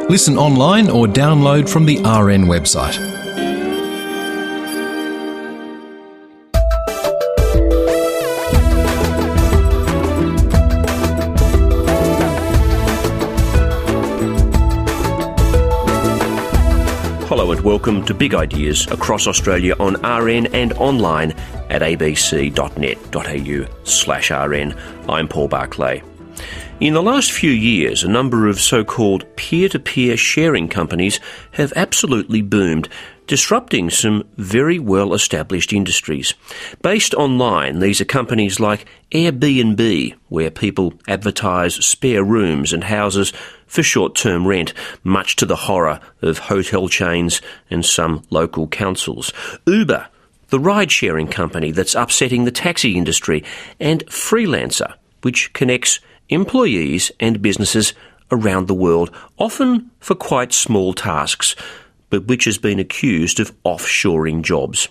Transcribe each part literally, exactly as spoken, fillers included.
Listen online or download from the R N website. Hello and welcome to Big Ideas across Australia on R N and online at abc.net.au slash RN. I'm Paul Barclay. In the last few years, a number of so-called peer-to-peer sharing companies have absolutely boomed, disrupting some very well-established industries. Based online, these are companies like Airbnb, where people advertise spare rooms and houses for short-term rent, much to the horror of hotel chains and some local councils. Uber, the ride-sharing company that's upsetting the taxi industry, and Freelancer, which connects employees and businesses around the world, often for quite small tasks, but which has been accused of offshoring jobs.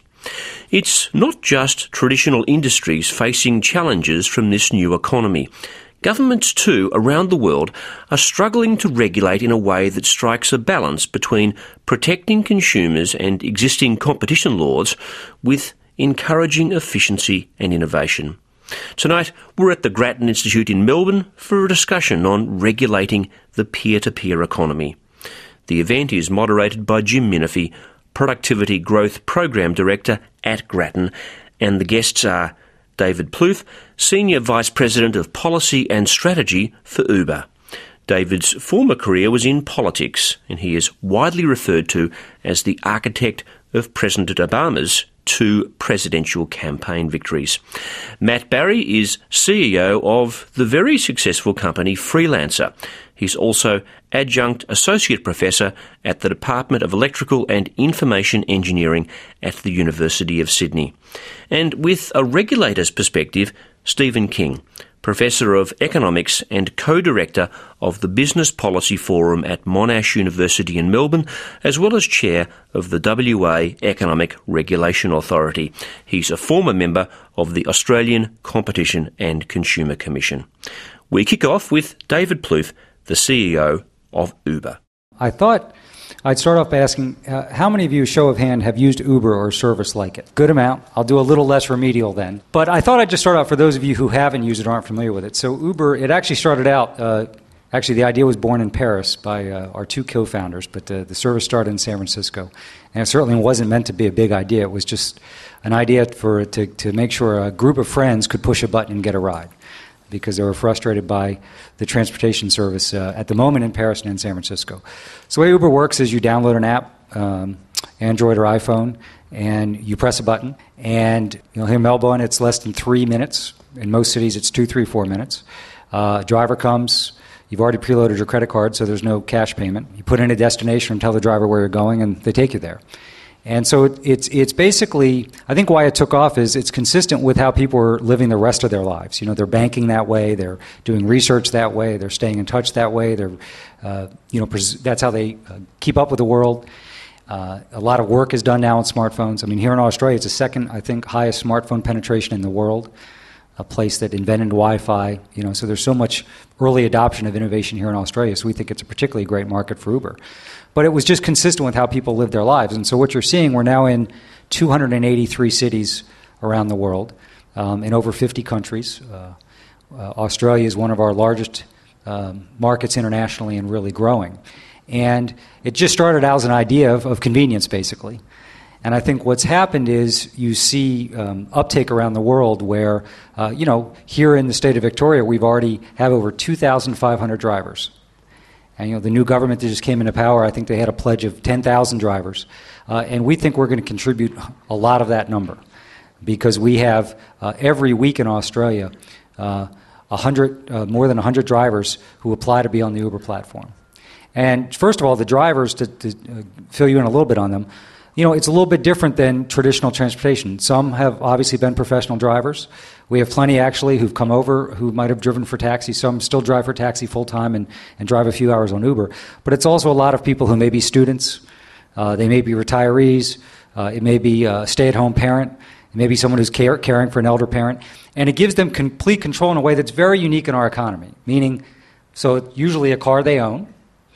It's not just traditional industries facing challenges from this new economy. Governments too, around the world, are struggling to regulate in a way that strikes a balance between protecting consumers and existing competition laws with encouraging efficiency and innovation. Tonight, we're at the Grattan Institute in Melbourne for a discussion on regulating the peer-to-peer economy. The event is moderated by Jim Minifie, Productivity Growth Program Director at Grattan, and the guests are David Plouffe, Senior Vice President of Policy and Strategy for Uber. David's former career was in politics, and he is widely referred to as the architect of President Obama's two presidential campaign victories. Matt Barry is C E O of the very successful company Freelancer. He's also Adjunct Associate Professor at the Department of Electrical and Information Engineering at the University of Sydney. And with a regulator's perspective, Stephen King, Professor of Economics and Co-Director of the Business Policy Forum at Monash University in Melbourne, as well as Chair of the W A Economic Regulation Authority. He's a former member of the Australian Competition and Consumer Commission. We kick off with David Plouffe, the C E O of Uber. I thought I'd start off by asking, uh, how many of you, show of hand, have used Uber or a service like it? Good amount. I'll do a little less remedial then. But I thought I'd just start out for those of you who haven't used it or aren't familiar with it. So Uber, it actually started out, uh, actually the idea was born in Paris by uh, our two co-founders, but uh, the service started in San Francisco. And it certainly wasn't meant to be a big idea. It was just an idea for to, to make sure a group of friends could push a button and get a ride, because they were frustrated by the transportation service uh, at the moment in Paris and in San Francisco. So the way Uber works is you download an app, um, Android or iPhone, and you press a button. And you know, here in Melbourne, it's less than three minutes. In most cities, it's two, three, four minutes. Uh, a driver comes. You've already preloaded your credit card, so there's no cash payment. You put in a destination and tell the driver where you're going, and they take you there. And so it, it's it's basically, I think why it took off is it's consistent with how people are living the rest of their lives. You know, they're banking that way, they're doing research that way, they're staying in touch that way, they're, uh, you know, pres- that's how they uh, keep up with the world. Uh, a lot of work is done now on smartphones. I mean, here in Australia, it's the second, I think, highest smartphone penetration in the world, a place that invented Wi-Fi. You know, so there's so much early adoption of innovation here in Australia, so we think it's a particularly great market for Uber. But it was just consistent with how people live their lives. And so what you're seeing, we're now in two hundred eighty-three cities around the world, um, in over fifty countries. Uh, uh, Australia is one of our largest um, markets internationally and really growing. And it just started out as an idea of, of convenience, basically. And I think what's happened is you see um, uptake around the world where, uh, you know, here in the state of Victoria, we've already have over two thousand five hundred drivers. And, you know, the new government that just came into power, I think they had a pledge of ten thousand drivers. Uh, and we think we're going to contribute a lot of that number, because we have uh, every week in Australia uh, one hundred, uh, more than one hundred drivers who apply to be on the Uber platform. And first of all, the drivers, to, to uh, fill you in a little bit on them, you know, it's a little bit different than traditional transportation. Some have obviously been professional drivers. We have plenty, actually, who've come over who might have driven for taxi. Some still drive for taxi full-time and, and drive a few hours on Uber. But it's also a lot of people who may be students. Uh, they may be retirees. Uh, it may be a stay-at-home parent. It may be someone who's care, caring for an elder parent. And it gives them complete control in a way that's very unique in our economy, meaning, so it's usually a car they own.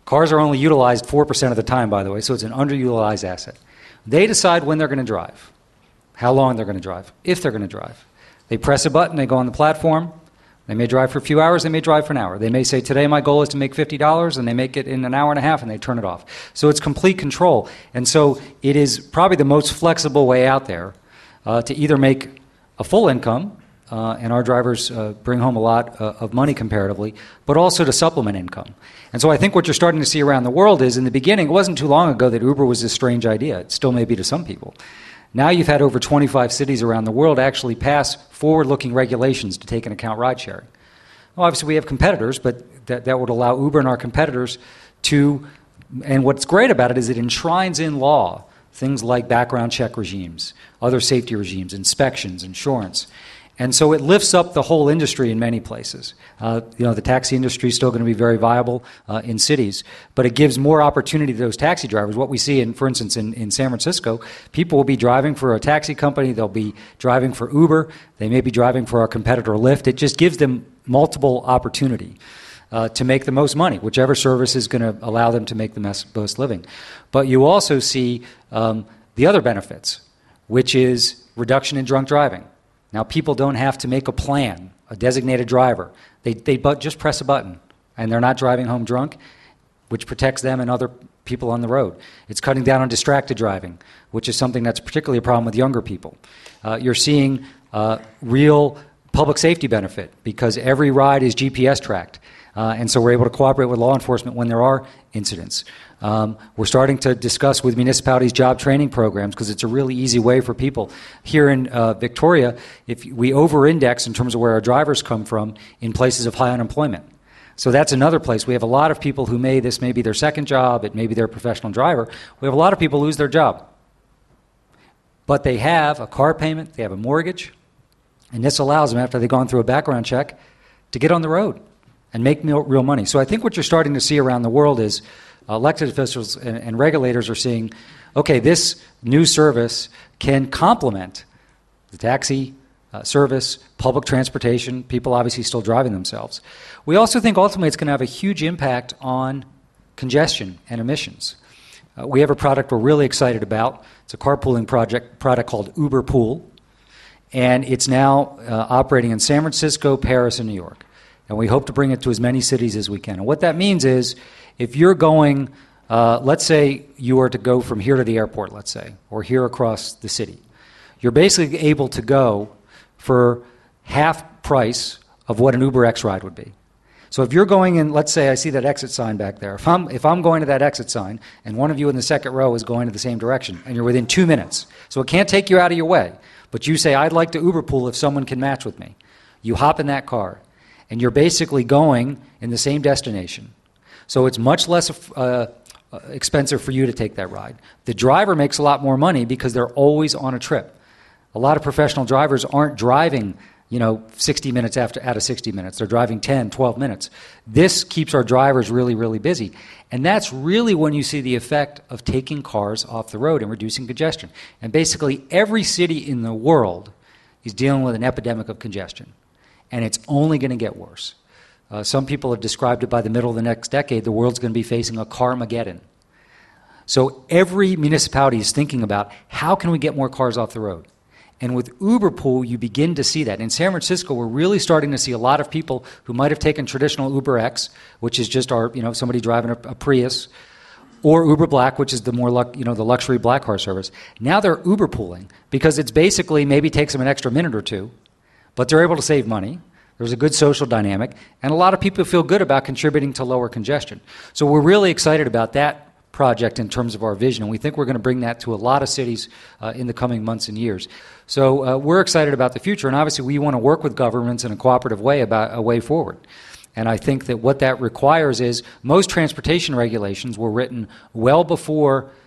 Cars are only utilized four percent of the time, by the way, so it's an underutilized asset. They decide when they're going to drive, how long they're going to drive, if they're going to drive. They press a button, they go on the platform. They may drive for a few hours, they may drive for an hour. They may say, today my goal is to make fifty dollars, and they make it in an hour and a half, and they turn it off. So it's complete control. And so it is probably the most flexible way out there uh, to either make a full income, uh, and our drivers uh, bring home a lot uh, of money comparatively, but also to supplement income. And so I think what you're starting to see around the world is, in the beginning, it wasn't too long ago that Uber was this strange idea. It still may be to some people. Now you've had over twenty-five cities around the world actually pass forward-looking regulations to take into account ride-sharing. Well, obviously we have competitors, but that, that would allow Uber and our competitors to, and what's great about it is it enshrines in law things like background check regimes, other safety regimes, inspections, insurance. And so it lifts up the whole industry in many places. Uh, you know, the taxi industry is still going to be very viable uh, in cities, but it gives more opportunity to those taxi drivers. What we see, in, for instance, in, in San Francisco, people will be driving for a taxi company, they'll be driving for Uber, they may be driving for our competitor Lyft. It just gives them multiple opportunity uh, to make the most money, whichever service is going to allow them to make the most living. But you also see um, the other benefits, which is reduction in drunk driving. Now, people don't have to make a plan, a designated driver. They, they but just press a button, and they're not driving home drunk, which protects them and other people on the road. It's cutting down on distracted driving, which is something that's particularly a problem with younger people. Uh, you're seeing uh, real public safety benefit because every ride is G P S tracked. Uh, and so we're able to cooperate with law enforcement when there are incidents. Um, we're starting to discuss with municipalities job training programs because it's a really easy way for people. Here in uh, Victoria, if we over-index in terms of where our drivers come from in places of high unemployment. So that's another place. We have a lot of people who may, this may be their second job, it may be their professional driver. We have a lot of people lose their job. But they have a car payment, they have a mortgage, and this allows them, after they've gone through a background check, to get on the road and make real money. So I think what you're starting to see around the world is uh, elected officials and, and regulators are seeing, okay, this new service can complement the taxi uh, service, public transportation, people obviously still driving themselves. We also think ultimately it's going to have a huge impact on congestion and emissions. Uh, we have a product we're really excited about. It's a carpooling project product called Uber Pool, and it's now uh, operating in San Francisco, Paris, and New York. And we hope to bring it to as many cities as we can. And what that means is, if you're going, uh, let's say you are to go from here to the airport, let's say, or here across the city, you're basically able to go for half price of what an UberX ride would be. So if you're going in, let's say I see that exit sign back there. If I'm, if I'm going to that exit sign, and one of you in the second row is going to the same direction, and you're within two minutes, so it can't take you out of your way, but you say, I'd like to Uber Pool if someone can match with me. You hop in that car, and you're basically going in the same destination. So it's much less uh, expensive for you to take that ride. The driver makes a lot more money because they're always on a trip. A lot of professional drivers aren't driving, you know, sixty minutes after out of sixty minutes. They're driving ten, twelve minutes. This keeps our drivers really, really busy. And that's really when you see the effect of taking cars off the road and reducing congestion. And basically every city in the world is dealing with an epidemic of congestion. And it's only going to get worse. Uh, some people have described it by the middle of the next decade, the world's going to be facing a Carmageddon. So every municipality is thinking about, how can we get more cars off the road? And with Uber Pool, you begin to see that. In San Francisco, we're really starting to see a lot of people who might have taken traditional UberX, which is just our, you know, somebody driving a, a Prius, or Uber Black, which is the more, luck, you know, the luxury black car service. Now they're Uber pooling because it's basically maybe takes them an extra minute or two, but they're able to save money. There's a good social dynamic, and a lot of people feel good about contributing to lower congestion. So we're really excited about that project in terms of our vision, and we think we're going to bring that to a lot of cities uh, in the coming months and years. So uh, we're excited about the future, and obviously we want to work with governments in a cooperative way about a way forward. And I think that what that requires is most transportation regulations were written well before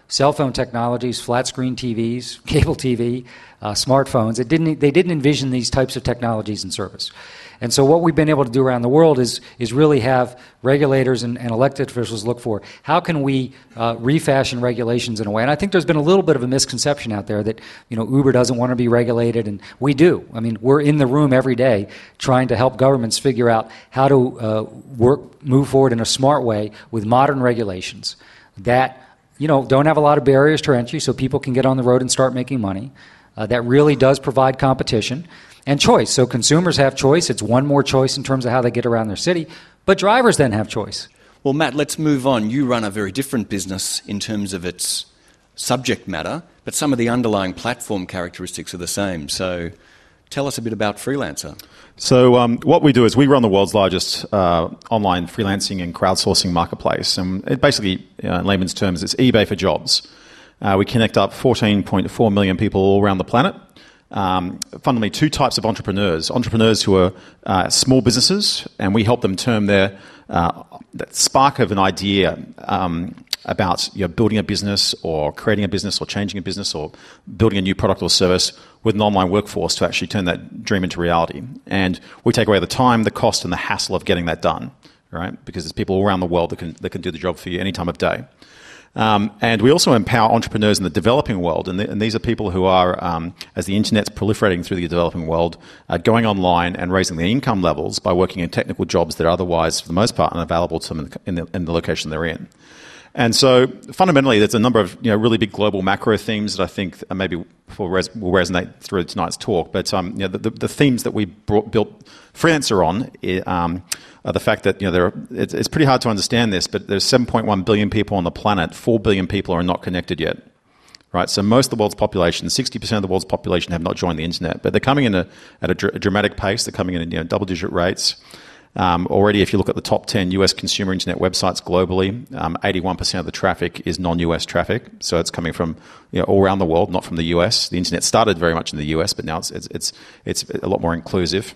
cell phone technologies, flat screen T Vs, cable T V, uh, smartphones. It didn't, they didn't envision these types of technologies in service. And so what we've been able to do around the world is is really have regulators and, and elected officials look for how can we uh, refashion regulations in a way. And I think there's been a little bit of a misconception out there that, you know, Uber doesn't want to be regulated, and we do. I mean, we're in the room every day trying to help governments figure out how to uh, work, move forward in a smart way with modern regulations that, you know, don't have a lot of barriers to entry so people can get on the road and start making money, uh, that really does provide competition and choice. So consumers have choice. It's one more choice in terms of how they get around their city. But drivers then have choice. Well, Matt, let's move on. You run a very different business in terms of its subject matter, but some of the underlying platform characteristics are the same. So tell us a bit about Freelancer. So um, what we do is we run the world's largest uh, online freelancing and crowdsourcing marketplace. And it basically, uh, in layman's terms, it's eBay for jobs. Uh, we connect up fourteen point four million people all around the planet. Um, fundamentally, two types of entrepreneurs. Entrepreneurs who are uh, small businesses, and we help them turn their uh, that spark of an idea um, about you know, building a business or creating a business or changing a business or building a new product or service with an online workforce to actually turn that dream into reality. And we take away the time, the cost, and the hassle of getting that done, right? Because there's people all around the world that can that can do the job for you any time of day. Um, and we also empower entrepreneurs in the developing world, and, the, and these are people who are, um, as the internet's proliferating through the developing world, uh, going online and raising their income levels by working in technical jobs that are otherwise, for the most part, unavailable to them in the, in the location they're in. And so, fundamentally, there's a number of you know really big global macro themes that I think maybe will, res- will resonate through tonight's talk. But um, you know, the, the themes that we brought, built Freelancer on um, are the fact that you know there are, it's, it's pretty hard to understand this, but there's seven point one billion people on the planet. four billion people are not connected yet. Right, so most of the world's population, sixty percent of the world's population, have not joined the internet, but they're coming in a, at a, dr- a dramatic pace. They're coming in at you know, double-digit rates. Um, already, if you look at the top ten U S consumer internet websites globally, um, eighty-one percent of the traffic is non-U S traffic. So it's coming from you know, all around the world, not from the U S. The internet started very much in the U S, but now it's it's it's, it's a lot more inclusive.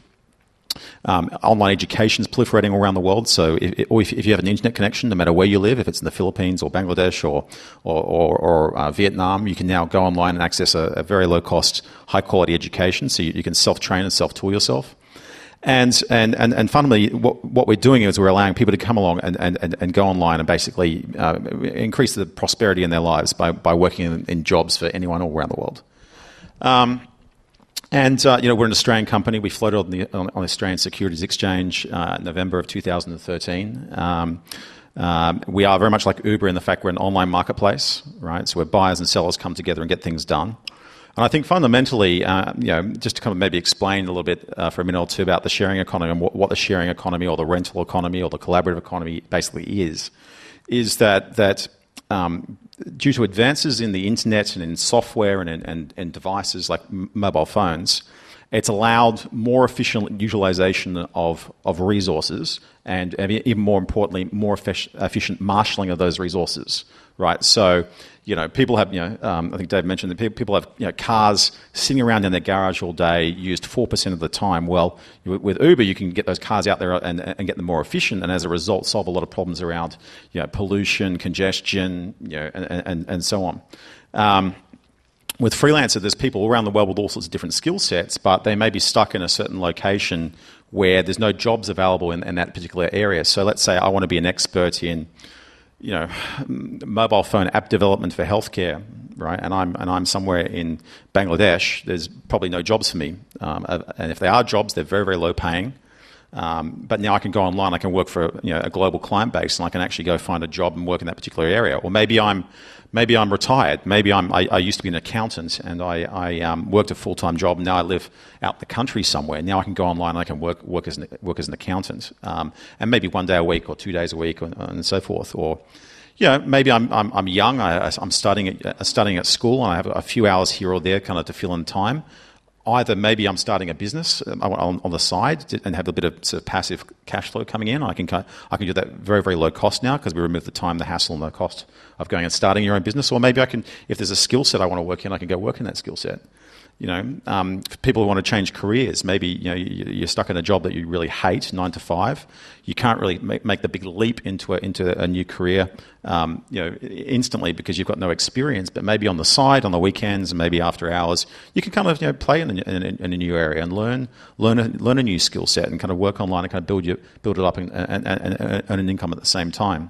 Um, online education is proliferating all around the world. So if, or if, if you have an internet connection, no matter where you live, if it's in the Philippines or Bangladesh or or, or, or uh, Vietnam, you can now go online and access a, a very low-cost, high-quality education. So you, you can self-train and self-tool yourself. And, and, and, and fundamentally, what, what we're doing is we're allowing people to come along and, and, and go online and basically uh, increase the prosperity in their lives by, by working in, in jobs for anyone all around the world. Um, and, uh, you know, we're an Australian company. We floated on the, on the Australian Securities Exchange uh, in November of two thousand thirteen. Um, um, we are very much like Uber in the fact we're an online marketplace, right? So where buyers and sellers come together and get things done. And I think fundamentally, uh, you know, just to kind of maybe explain a little bit uh, for a minute or two about the sharing economy and what, what the sharing economy or the rental economy or the collaborative economy basically is, is that that um, due to advances in the internet and in software and and, and devices like m- mobile phones, it's allowed more efficient utilization of, of resources and, and even more importantly, more efficient, efficient marshalling of those resources, right? So, you know, people have, you know, um, I think Dave mentioned that people have, you know, cars sitting around in their garage all day, used four percent of the time. Well, with Uber, you can get those cars out there and, and get them more efficient, and as a result, solve a lot of problems around, you know, pollution, congestion, you know, and, and, and so on. Um, with Freelancer, there's people around the world with all sorts of different skill sets, but they may be stuck in a certain location where there's no jobs available in, in that particular area. So let's say I want to be an expert in, you know, mobile phone app development for healthcare, right? And I'm and I'm somewhere in Bangladesh. There's probably no jobs for me, um, and if there are jobs, they're very very low paying. Um, but now I can go online. I can work for you know a global client base, and I can actually go find a job and work in that particular area. Or maybe I'm maybe I'm retired. Maybe I'm I, I used to be an accountant, and I I um, worked a full time job. And now I live out in the country somewhere. Now I can go online and I can work work as an, work as an accountant, um, and maybe one day a week or two days a week, or, and so forth. Or you know, maybe I'm I'm, I'm young. I, I'm studying at, studying at school, and I have a few hours here or there, kind of to fill in time. Either maybe I'm starting a business on, on the side and have a bit of, sort of passive cash flow coming in. I can I can do that very very low cost now because we remove the time, the hassle, and the cost of going and starting your own business. Or maybe I can, if there's a skill set I want to work in, I can go work in that skill set. You know, um, for people who want to change careers, maybe you know you, you're stuck in a job that you really hate, nine to five. You can't really make, make the big leap into a, into a new career, um, you know, instantly because you've got no experience. But maybe on the side, on the weekends, and maybe after hours, you can kind of you know play in a, in, in a new area and learn learn a, learn a new skill set and kind of work online and kind of build you build it up and, and, and, and earn an income at the same time.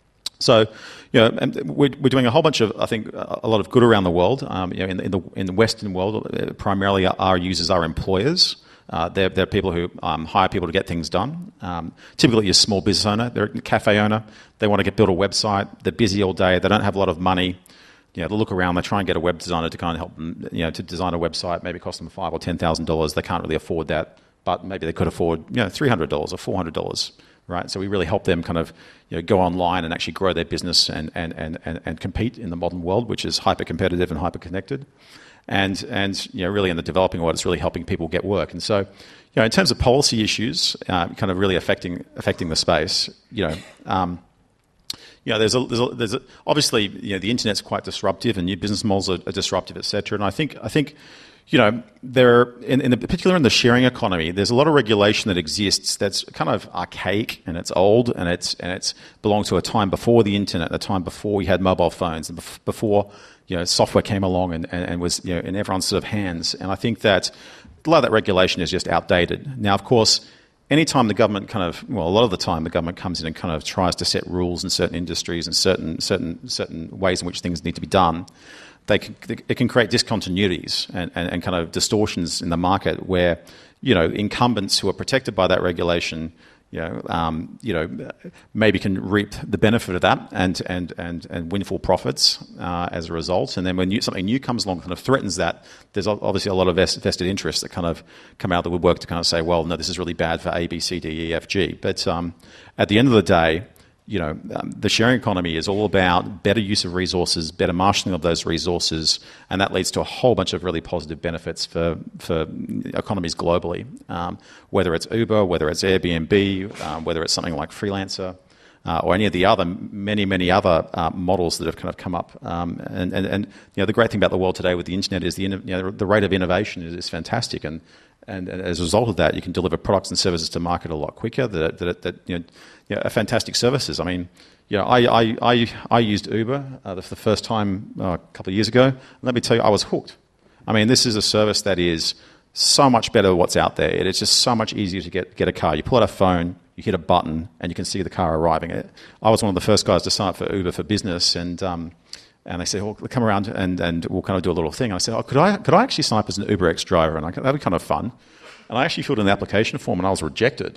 So, you know, we're, we're doing a whole bunch of, I think, a lot of good around the world. Um, you know, in, in the in the Western world, primarily our users are employers. Uh, they're, they're people who um, hire people to get things done. Um, typically, you're a small business owner, they're a cafe owner. They want to get build a website. They're busy all day. They don't have a lot of money. You know, they look around. They try and get a web designer to kind of help them. You know, to design a website, maybe cost them five or ten thousand dollars. They can't really afford that, but maybe they could afford you know three hundred dollars or four hundred dollars. Right, so we really help them kind of you know, go online and actually grow their business and, and, and, and, and compete in the modern world, which is hyper competitive and hyper connected. And and you know really in the developing world, it's really helping people get work. And so, you know, in terms of policy issues, uh, kind of really affecting affecting the space, you know. Um, You know, there's a, there's a, there's a, obviously, you know, the internet's quite disruptive, and new business models are, are disruptive, et cetera. And I think, I think, you know, there, in, in the, particularly in the sharing economy, there's a lot of regulation that exists that's kind of archaic and it's old and it's and it's belonged to a time before the internet, a time before we had mobile phones, and before you know software came along and, and, and was you know in everyone's sort of hands. And I think that a lot of that regulation is just outdated. Now, of course, anytime the government kind of, well, a lot of the time the government comes in and kind of tries to set rules in certain industries and certain certain certain ways in which things need to be done, they can, it can create discontinuities and, and, and kind of distortions in the market where, you know, incumbents who are protected by that regulation, you know, um, you know, maybe can reap the benefit of that and and and, and windfall profits uh, as a result. And then when new, something new comes along, kind of threatens that, there's obviously a lot of vested interests that kind of come out that would work to kind of say, well, no, this is really bad for A, B, C, D, E, F, G. But um, at the end of the day, you know, um, the sharing economy is all about better use of resources, better marshalling of those resources, and that leads to a whole bunch of really positive benefits for, for economies globally, um, whether it's Uber, whether it's Airbnb, um, whether it's something like Freelancer, uh, or any of the other, many, many other uh, models that have kind of come up. Um, and, and, and, you know, the great thing about the world today with the internet is the, you know, the rate of innovation is, is fantastic. And, and, and as a result of that, you can deliver products and services to market a lot quicker that, that, that you know, you know, are fantastic services. I mean, you know, I, I, I, I used Uber uh, for the first time uh, a couple of years ago. And let me tell you, I was hooked. I mean, this is a service that is so much better than what's out there. It is just so much easier to get, get a car. You pull out a phone, you hit a button, and you can see the car arriving. I was one of the first guys to sign up for Uber for business, and um, and they said, "Well, come around and, and we'll kind of do a little thing." And I said, "Oh, could I could I actually sign up as an UberX driver?" And I, that'd be kind of fun. And I actually filled in the application form, and I was rejected.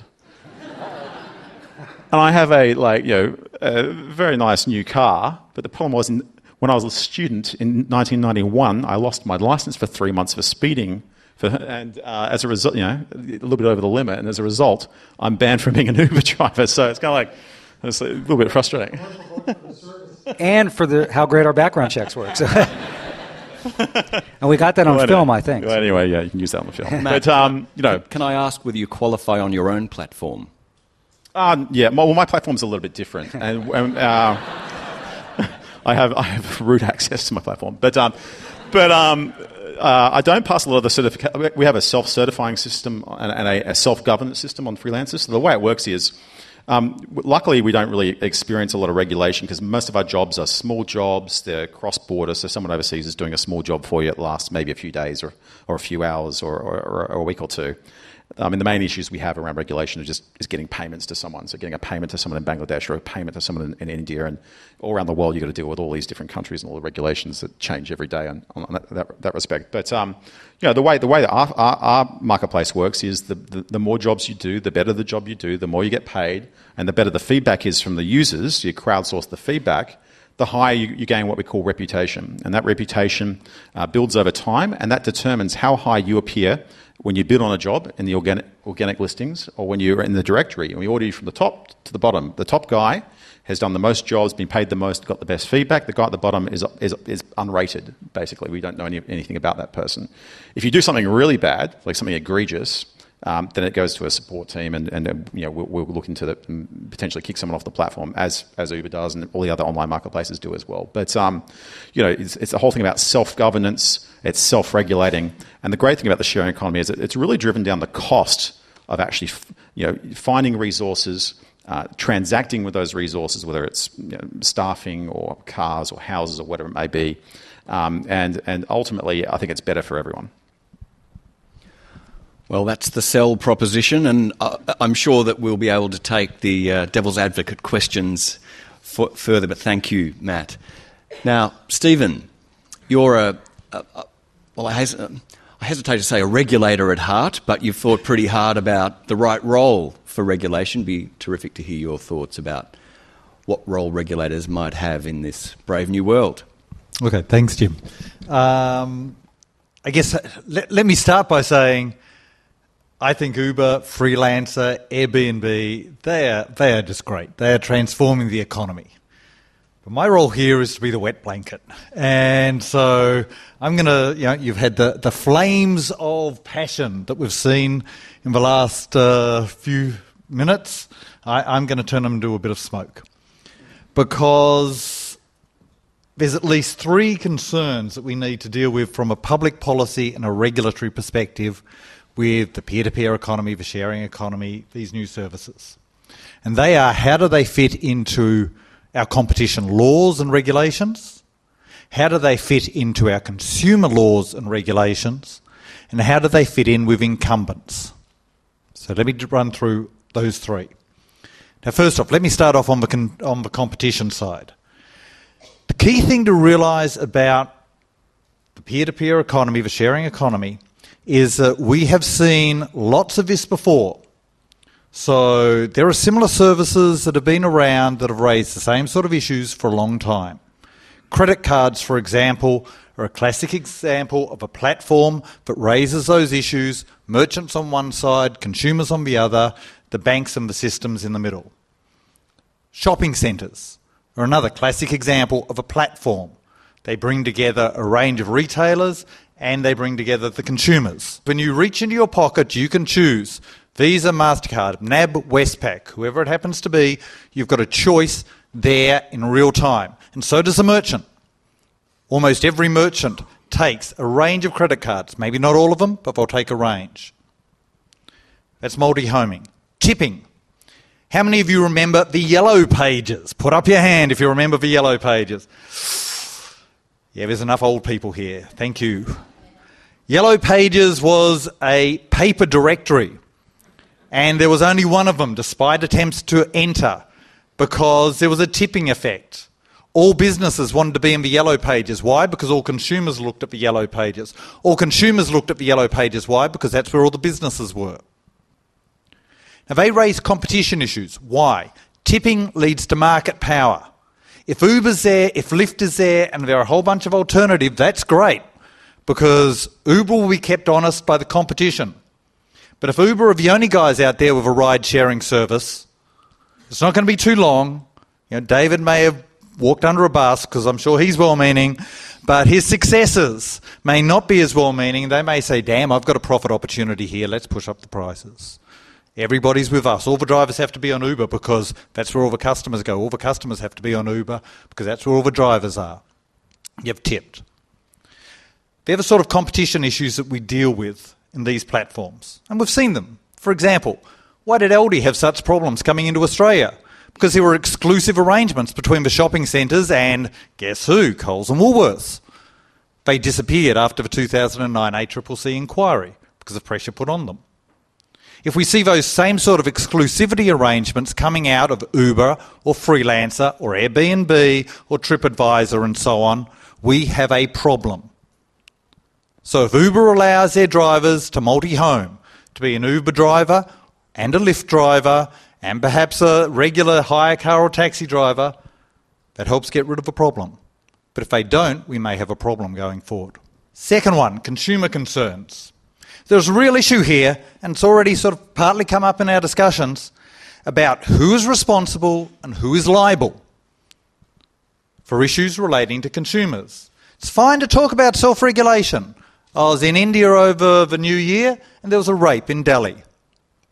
And I have a like you know a very nice new car, but the problem was in, when I was a student in nineteen ninety-one, I lost my license for three months for speeding. For, and uh, as a result, you know, a little bit over the limit, and as a result, I'm banned from being an Uber driver. So it's kind of like it's a little bit frustrating. And for the how great our background checks work. So. And we got that on well, film, I think. Well, anyway, yeah, you can use that on the film. Matt, but um, you know, can I ask whether you qualify on your own platform? Um, yeah, well, my platform's a little bit different, and uh, I have I have root access to my platform, but um, but um. Uh, I don't pass a lot of the certification. We have a self-certifying system and, and a, a self-governance system on freelancers. So the way it works is, um, luckily we don't really experience a lot of regulation because most of our jobs are small jobs. They're cross-border, so someone overseas is doing a small job for you. It lasts maybe a few days or, or a few hours or, or, or a week or two. I mean, the main issues we have around regulation is just is getting payments to someone. So getting a payment to someone in Bangladesh or a payment to someone in, in India, and all around the world you've got to deal with all these different countries and all the regulations that change every day on, on that, that, that respect. But um, you know, the way the way that our, our, our marketplace works is the, the the more jobs you do, the better the job you do, the more you get paid, and the better the feedback is from the users. You crowdsource the feedback. The higher you, you gain what we call reputation, and that reputation uh, builds over time, and that determines how high you appear when you bid on a job in the organic, organic listings or when you're in the directory. And we order you from the top to the bottom. The top guy has done the most jobs, been paid the most, got the best feedback. The guy at the bottom is is, is unrated, basically. We don't know any, anything about that person. If you do something really bad, like something egregious, um, then it goes to a support team, and, and uh, you know, we'll, we'll look into the, potentially kick someone off the platform, as as Uber does, and all the other online marketplaces do as well. But um, you know, it's, it's the whole thing about self-governance. It's self-regulating, and the great thing about the sharing economy is that it's really driven down the cost of actually, you know, finding resources, uh, transacting with those resources, whether it's, you know, staffing or cars or houses or whatever it may be, um, and and ultimately, I think it's better for everyone. Well, that's the sell proposition, and uh, I'm sure that we'll be able to take the uh, devil's advocate questions for, further, but thank you, Matt. Now, Stephen, you're a, a, a well, I, hes- I hesitate to say a regulator at heart, but you've thought pretty hard about the right role for regulation. It'd be terrific to hear your thoughts about what role regulators might have in this brave new world. Okay, thanks, Jim. Um, I guess uh, let, let me start by saying I think Uber, Freelancer, Airbnb, they are, they are just great. They are transforming the economy. But my role here is to be the wet blanket. And so I'm going to, you know, you've had the, the flames of passion that we've seen in the last uh, few minutes. I, I'm going to turn them into a bit of smoke. Because there's at least three concerns that we need to deal with from a public policy and a regulatory perspective with the peer-to-peer economy, the sharing economy, these new services. And they are, how do they fit into our competition laws and regulations? How do they fit into our consumer laws and regulations? And how do they fit in with incumbents? So let me run through those three. Now, first off, let me start off on the, con- on the competition side. The key thing to realise about the peer-to-peer economy, the sharing economy, is that we have seen lots of this before. So there are similar services that have been around that have raised the same sort of issues for a long time. Credit cards, for example, are a classic example of a platform that raises those issues, merchants on one side, consumers on the other, the banks and the systems in the middle. Shopping centres are another classic example of a platform. They bring together a range of retailers and they bring together the consumers. When you reach into your pocket, you can choose Visa, MasterCard, N A B, Westpac, whoever it happens to be. You've got a choice there in real time. And so does the merchant. Almost every merchant takes a range of credit cards. Maybe not all of them, but they'll take a range. That's multi-homing. Tipping. How many of you remember the Yellow Pages? Put up your hand if you remember the Yellow Pages. Yeah, there's enough old people here. Thank you. Yellow Pages was a paper directory, and there was only one of them, despite attempts to enter, because there was a tipping effect. All businesses wanted to be in the Yellow Pages. Why? Because all consumers looked at the Yellow Pages. All consumers looked at the Yellow Pages. Why? Because that's where all the businesses were. Now, they raised competition issues. Why? Tipping leads to market power. If Uber's there, if Lyft is there, and there are a whole bunch of alternatives, that's great, because Uber will be kept honest by the competition. But if Uber are the only guys out there with a ride-sharing service, it's not going to be too long. You know, David may have walked under a bus, because I'm sure he's well-meaning, but his successors may not be as well-meaning. They may say, damn, I've got a profit opportunity here, let's push up the prices. Everybody's with us. All the drivers have to be on Uber because that's where all the customers go. All the customers have to be on Uber because that's where all the drivers are. You've tipped. They're the sort of competition issues that we deal with in these platforms. And we've seen them. For example, why did Aldi have such problems coming into Australia? Because there were exclusive arrangements between the shopping centres and, guess who, Coles and Woolworths. They disappeared after the two thousand nine A C C C inquiry because of pressure put on them. If we see those same sort of exclusivity arrangements coming out of Uber or Freelancer or Airbnb or TripAdvisor and so on, we have a problem. So if Uber allows their drivers to multi-home, to be an Uber driver and a Lyft driver and perhaps a regular hire car or taxi driver, that helps get rid of a problem. But if they don't, we may have a problem going forward. Second one, consumer concerns. There's a real issue here, and it's already sort of partly come up in our discussions, about who is responsible and who is liable for issues relating to consumers. It's fine to talk about self-regulation. I was in India over the New Year, and there was a rape in Delhi.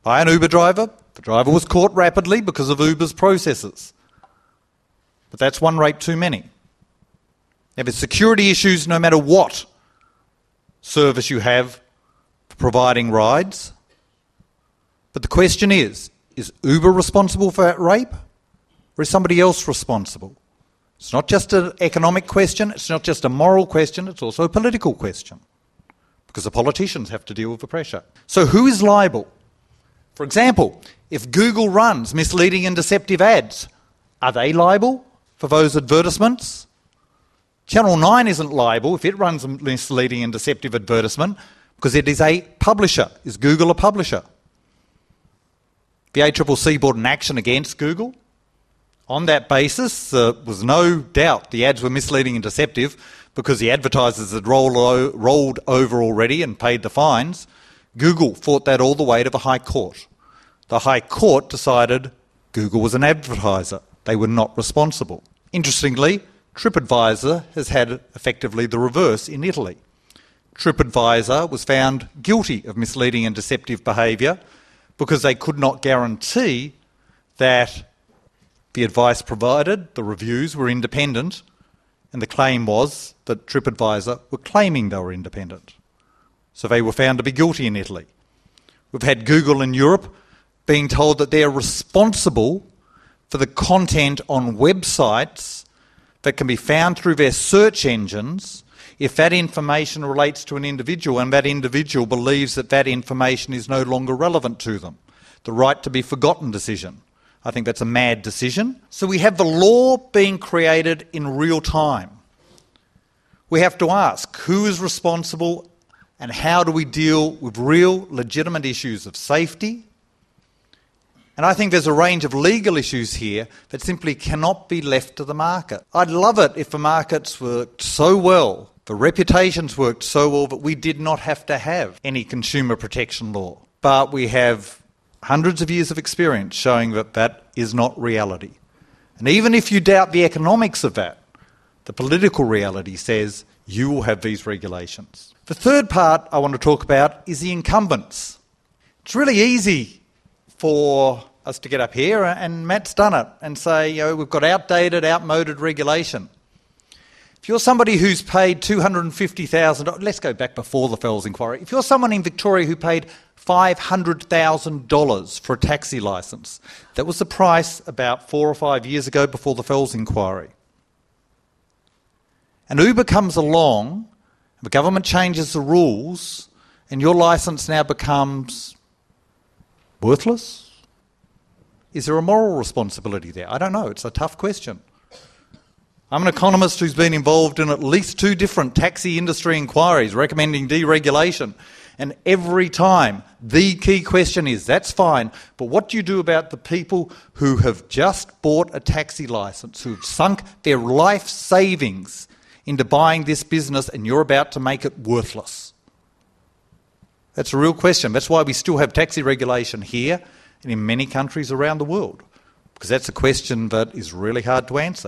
by an Uber driver. The driver was caught rapidly because of Uber's processes. But that's one rape too many. There are security issues no matter what service you have for providing rides. But the question is, is Uber responsible for that rape, or is somebody else responsible? It's not just an economic question, it's not just a moral question, it's also a political question, because the politicians have to deal with the pressure. So who is liable? For example, if Google runs misleading and deceptive ads, are they liable for those advertisements? Channel nine isn't liable if it runs a misleading and deceptive advertisement because it is a publisher. Is Google a publisher? The A C C C brought an action against Google. On that basis, there uh, was no doubt the ads were misleading and deceptive because the advertisers had rolled, o- rolled over already and paid the fines. Google fought that all the way to the High Court. The High Court decided Google was an advertiser. They were not responsible. Interestingly, TripAdvisor has had effectively the reverse in Italy. TripAdvisor was found guilty of misleading and deceptive behaviour because they could not guarantee that the advice provided, the reviews, were independent, and the claim was that TripAdvisor were claiming they were independent. So they were found to be guilty in Italy. We've had Google in Europe being told that they're responsible for the content on websites that can be found through their search engines if that information relates to an individual and that individual believes that that information is no longer relevant to them. The right to be forgotten decision. I think that's a mad decision. So we have the law being created in real time. We have to ask who is responsible and how do we deal with real legitimate issues of safety. And I think there's a range of legal issues here that simply cannot be left to the market. I'd love it if the markets worked so well, the reputations worked so well that we did not have to have any consumer protection law. But we have hundreds of years of experience showing that that is not reality. And even if you doubt the economics of that, the political reality says you will have these regulations. The third part I want to talk about is the incumbents. It's really easy for us to get up here, and Matt's done it, and say, you know, we've got outdated, outmoded regulation. If you're somebody who's paid two hundred fifty thousand dollars, let's go back before the Fels inquiry. If you're someone in Victoria who paid five hundred thousand dollars for a taxi licence, that was the price about four or five years ago before the Fels inquiry. And Uber comes along, the government changes the rules, and your licence now becomes worthless? Is there a moral responsibility there? I don't know. It's a tough question. I'm an economist who's been involved in at least two different taxi industry inquiries recommending deregulation. And every time, the key question is, that's fine, but what do you do about the people who have just bought a taxi licence, who've sunk their life savings into buying this business and you're about to make it worthless? That's a real question. That's why we still have taxi regulation here and in many countries around the world, because that's a question that is really hard to answer.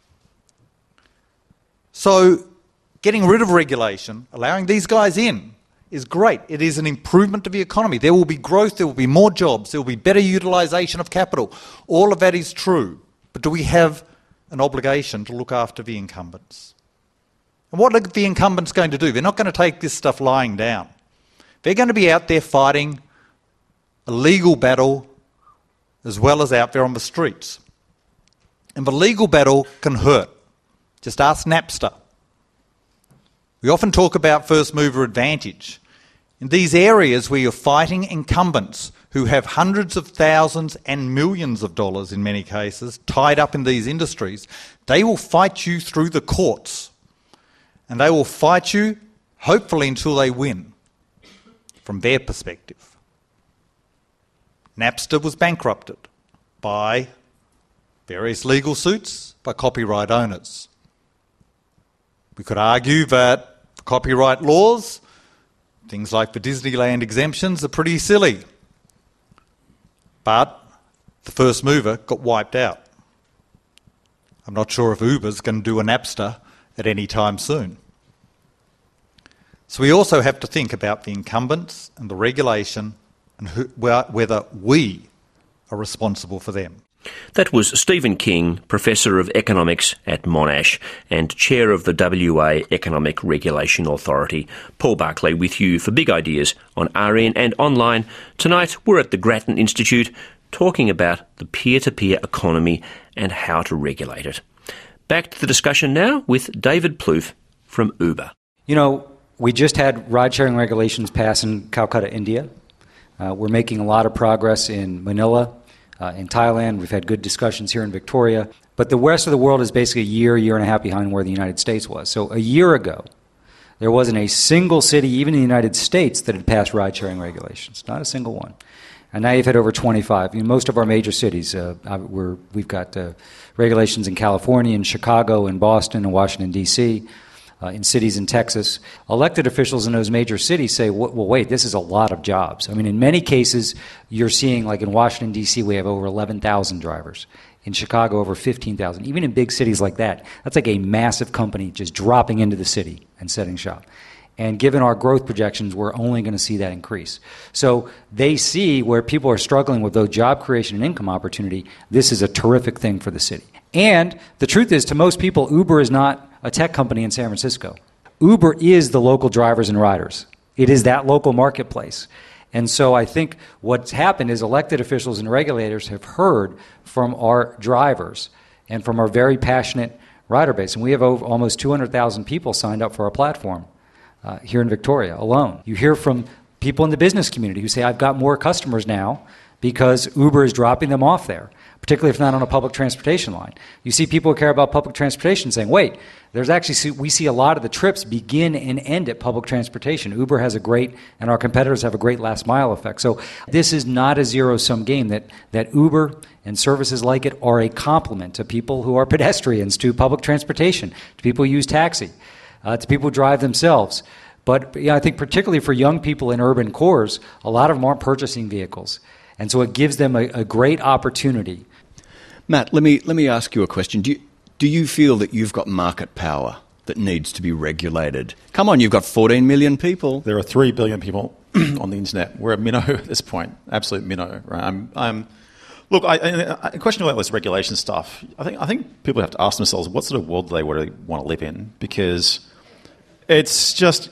So getting rid of regulation, allowing these guys in, is great. It is an improvement to the economy. There will be growth, there will be more jobs, there will be better utilisation of capital. All of that is true. But do we have an obligation to look after the incumbents? And what are the incumbents going to do? They're not going to take this stuff lying down. They're going to be out there fighting a legal battle as well as out there on the streets. And the legal battle can hurt. Just ask Napster. We often talk about first mover advantage. In these areas where you're fighting incumbents who have hundreds of thousands and millions of dollars in many cases tied up in these industries, they will fight you through the courts. And they will fight you, hopefully, until they win, from their perspective. Napster was bankrupted by various legal suits by copyright owners. We could argue that copyright laws, things like the Disneyland exemptions, are pretty silly. But the first mover got wiped out. I'm not sure if Uber's going to do a Napster at any time soon. So we also have to think about the incumbents and the regulation and who, whether we are responsible for them. That was Stephen King, Professor of Economics at Monash and Chair of the W A Economic Regulation Authority. Paul Barclay with you for Big Ideas on R N and online. Tonight we're at the Grattan Institute talking about the peer-to-peer economy and how to regulate it. Back to the discussion now with David Plouffe from Uber. You know, we just had ride-sharing regulations pass in Calcutta, India. Uh, we're making a lot of progress in Manila. Uh, in Thailand, we've had good discussions here in Victoria. But the rest of the world is basically a year, year and a half behind where the United States was. So a year ago, there wasn't a single city, even in the United States, that had passed ride-sharing regulations. Not a single one. And now you've had over twenty-five. In most of our major cities, uh, we're, we've got uh, regulations in California, in Chicago, in Boston, in Washington, D C, uh, in cities in Texas. Elected officials in those major cities say, well, wait, this is a lot of jobs. I mean, in many cases, you're seeing, like in Washington, D C, we have over eleven thousand drivers. In Chicago, over fifteen thousand. Even in big cities like that, that's like a massive company just dropping into the city and setting shop. And given our growth projections, we're only going to see that increase. So they see where people are struggling with both job creation and income opportunity, this is a terrific thing for the city. And the truth is, to most people, Uber is not a tech company in San Francisco. Uber is the local drivers and riders. It is that local marketplace. And so I think what's happened is elected officials and regulators have heard from our drivers and from our very passionate rider base. And we have over almost two hundred thousand people signed up for our platform uh, here in Victoria alone. You hear from people in the business community who say, I've got more customers now because Uber is dropping them off there, particularly if not on a public transportation line. You see people who care about public transportation saying, wait, there's actually, we see a lot of the trips begin and end at public transportation. Uber has a great, and our competitors have a great last mile effect. So this is not a zero-sum game, that, that Uber and services like it are a complement to people who are pedestrians, to public transportation, to people who use taxi, uh, to people who drive themselves. But you know, I think particularly for young people in urban cores, a lot of them aren't purchasing vehicles. And so it gives them a, a great opportunity. Matt, let me let me ask you a question. Do you, do you feel that you've got market power that needs to be regulated? Come on, you've got fourteen million people. There are three billion people on the internet. We're a minnow at this point, absolute minnow. Right? I'm, I'm, look, I, I, a question about this regulation stuff. I think I think people have to ask themselves, what sort of world do they want to, want to live in? Because it's just.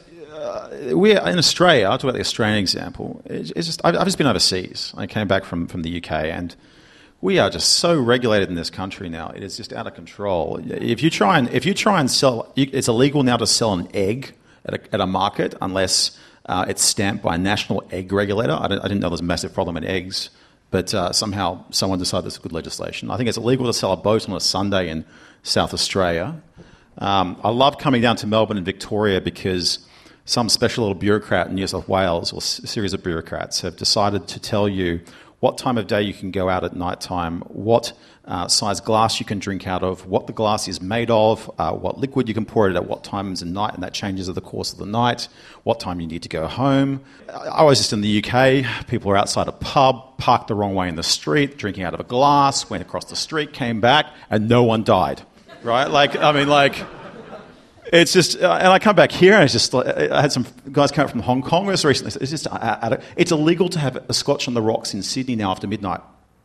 We're in Australia. I'll talk about the Australian example. It's just I've just been overseas. I came back from, from the U K, and we are just so regulated in this country now. It is just out of control. If you try and if you try and sell, it's illegal now to sell an egg at a, at a market unless uh, it's stamped by a national egg regulator. I, I didn't know there was a massive problem in eggs, but uh, somehow someone decided it's good legislation. I think it's illegal to sell a boat on a Sunday in South Australia. Um, I love coming down to Melbourne and Victoria because some special little bureaucrat in New South Wales, or a series of bureaucrats, have decided to tell you what time of day you can go out at night time, what uh, size glass you can drink out of, what the glass is made of, uh, what liquid you can pour it at what times in night, and that changes over the course of the night, what time you need to go home. I was just in the U K. People were outside a pub, parked the wrong way in the street, drinking out of a glass, went across the street, came back, and no one died. Right? Like, I mean, like... It's just, uh, and I come back here and it's just, I had some guys come out from Hong Kong just recently. It's just, uh, it's illegal to have a scotch on the rocks in Sydney now after midnight.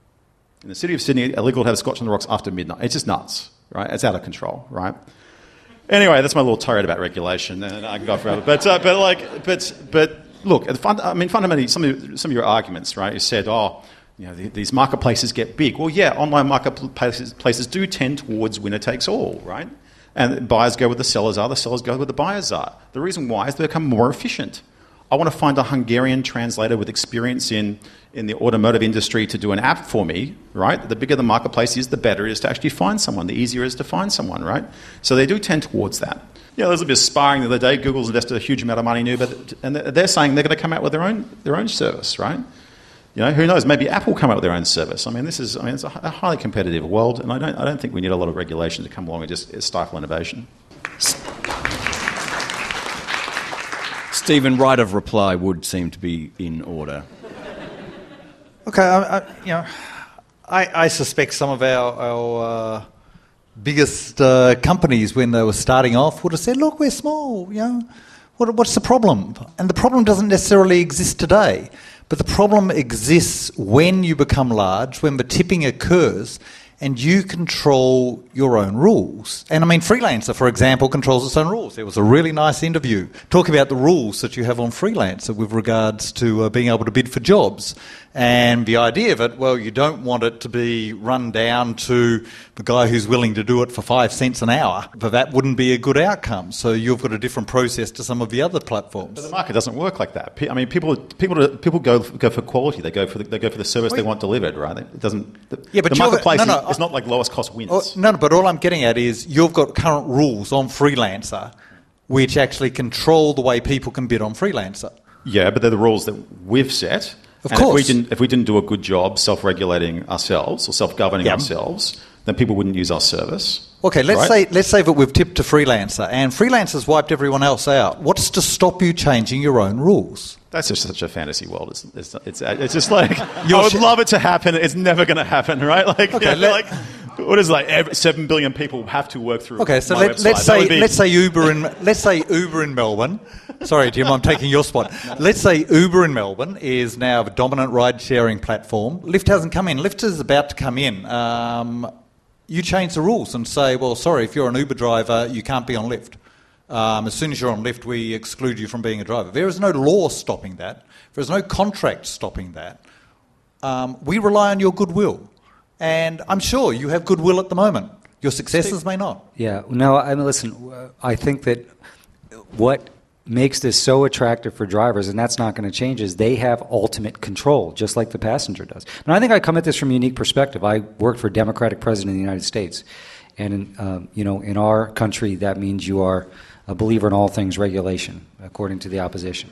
In the city of Sydney, illegal to have a scotch on the rocks after midnight. It's just nuts, right? It's out of control, right? Anyway, that's my little tirade about regulation, and I can go forever. But, uh, but like, but, but look, I mean, fundamentally, some of some of your arguments, right? You said, oh, you know, these marketplaces get big. Well, yeah, online marketplaces places do tend towards winner takes all, right? And buyers go where the sellers are, the sellers go where the buyers are. The reason why is they become more efficient. I want to find a Hungarian translator with experience in, in the automotive industry to do an app for me, right? The bigger the marketplace is, the better it is to actually find someone. The easier it is to find someone, right? So they do tend towards that. Yeah, there was a bit of sparring the other day. Google's invested a huge amount of money new, but and they're saying they're going to come out with their own their own service, right? You know, who knows? Maybe Apple come out with their own service. I mean, this is, I mean, it's a highly competitive world, and I don't, I don't think we need a lot of regulation to come along and just stifle innovation. Stephen, right of reply would seem to be in order. Okay, I, I, you know, I, I suspect some of our, our uh, biggest uh, companies, when they were starting off, would have said, "Look, we're small. You know, what, what's the problem?" And the problem doesn't necessarily exist today. But the problem exists when you become large, when the tipping occurs, and you control your own rules. And I mean, Freelancer, for example, controls its own rules. There was a really nice interview talking about the rules that you have on Freelancer with regards to uh, being able to bid for jobs. And the idea of it, well, you don't want it to be run down to the guy who's willing to do it for five cents an hour, but that wouldn't be a good outcome. So you've got a different process to some of the other platforms. But the market doesn't work like that. I mean, people people people go go for quality. They go for the, they go for the service they want delivered, right? It doesn't. The, yeah, but the marketplace no, no, is, it's not like lowest cost wins. Oh, no, no, but all I'm getting at is you've got current rules on Freelancer which actually control the way people can bid on Freelancer. Yeah, but they're the rules that we've set. Of and course. If we, didn't, if we didn't do a good job self-regulating ourselves or self-governing yep. ourselves, then people wouldn't use our service. Okay, let's right? say let's say that we've tipped to Freelancer and Freelancer's wiped everyone else out. What's to stop you changing your own rules? That's just such a fantasy world. It's it's it's, it's just like You're I would sh- love it to happen. It's never going to happen, right? Like, okay, yeah, let, like what is it, like every, seven billion people have to work through. Okay, so my let, website. let's That say would be... let's say Uber in let's say Uber in Melbourne. Sorry, Jim, I'm taking your spot. Let's say Uber in Melbourne is now the dominant ride-sharing platform. Lyft hasn't come in. Lyft is about to come in. Um, you change the rules and say, well, sorry, if you're an Uber driver, you can't be on Lyft. Um, as soon as you're on Lyft, we exclude you from being a driver. There is no law stopping that. There is no contract stopping that. Um, we rely on your goodwill. And I'm sure you have goodwill at the moment. Your successors may not. Yeah. No, I mean, listen, I think that what makes this so attractive for drivers, and that's not going to change, is they have ultimate control, just like the passenger does. And I think I come at this from a unique perspective. I worked for a Democratic president of the United States. And, in, um, you know, in our country, that means you are a believer in all things regulation, according to the opposition.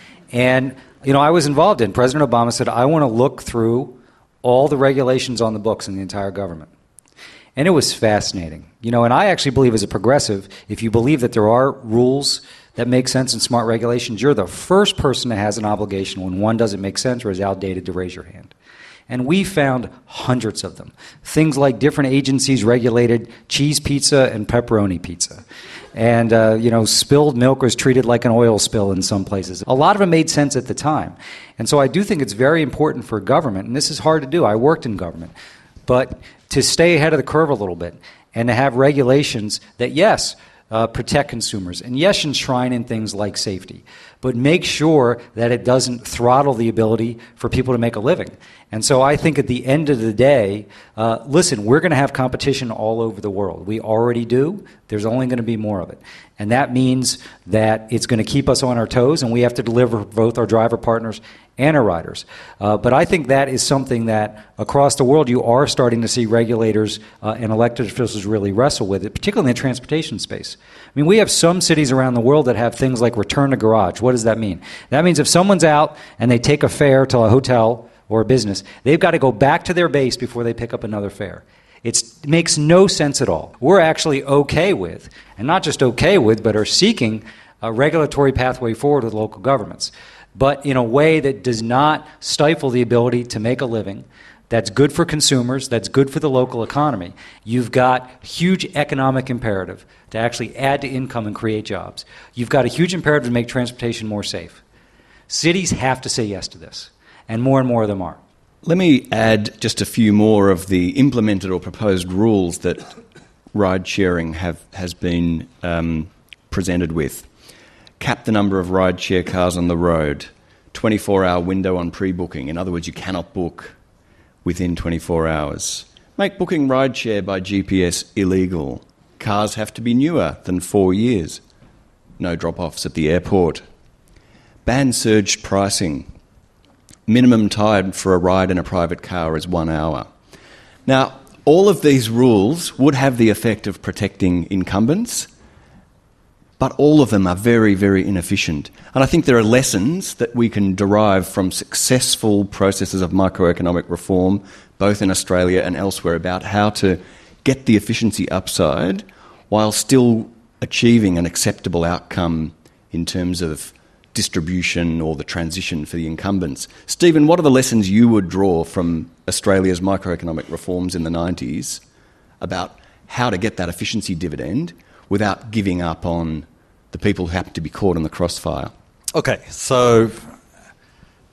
And, you know, I was involved in, President Obama said, I want to look through all the regulations on the books in the entire government. And it was fascinating. You know, and I actually believe as a progressive, if you believe that there are rules that make sense in smart regulations, you're the first person that has an obligation when one doesn't make sense or is outdated to raise your hand. And we found hundreds of them. Things like different agencies regulated cheese pizza and pepperoni pizza. And, uh, you know, spilled milk was treated like an oil spill in some places. A lot of it made sense at the time. And so I do think it's very important for government, and this is hard to do. I worked in government. But to stay ahead of the curve a little bit and to have regulations that, yes, uh, protect consumers, and yes, enshrine in things like safety, but make sure that it doesn't throttle the ability for people to make a living. And so I think at the end of the day, uh, listen, we're going to have competition all over the world. We already do. There's only going to be more of it. And that means that it's going to keep us on our toes, and we have to deliver both our driver partners and our riders. Uh, but I think that is something that across the world you are starting to see regulators uh, and elected officials really wrestle with it, particularly in the transportation space. I mean, we have some cities around the world that have things like return to garage. What does that mean? That means if someone's out and they take a fare to a hotel or a business, they've got to go back to their base before they pick up another fare. It's, it makes no sense at all. We're actually okay with, and not just okay with, but are seeking a regulatory pathway forward with local governments, but in a way that does not stifle the ability to make a living, that's good for consumers, that's good for the local economy. You've got huge economic imperative to actually add to income and create jobs. You've got a huge imperative to make transportation more safe. Cities have to say yes to this, and more and more of them are. Let me add just a few more of the implemented or proposed rules that ride-sharing have, has been um, presented with. Cap the number of ride-share cars on the road, twenty-four hour window on pre-booking. In other words, you cannot book within twenty-four hours. Make booking ride-share by G P S illegal. Cars have to be newer than four years. No drop-offs at the airport. Ban surged pricing. Minimum time for a ride in a private car is one hour. Now, all of these rules would have the effect of protecting incumbents, but all of them are very, very inefficient. And I think there are lessons that we can derive from successful processes of microeconomic reform, both in Australia and elsewhere, about how to get the efficiency upside while still achieving an acceptable outcome in terms of distribution or the transition for the incumbents. Stephen, what are the lessons you would draw from Australia's microeconomic reforms in the nineties about how to get that efficiency dividend without giving up on the people who happen to be caught in the crossfire? Okay, so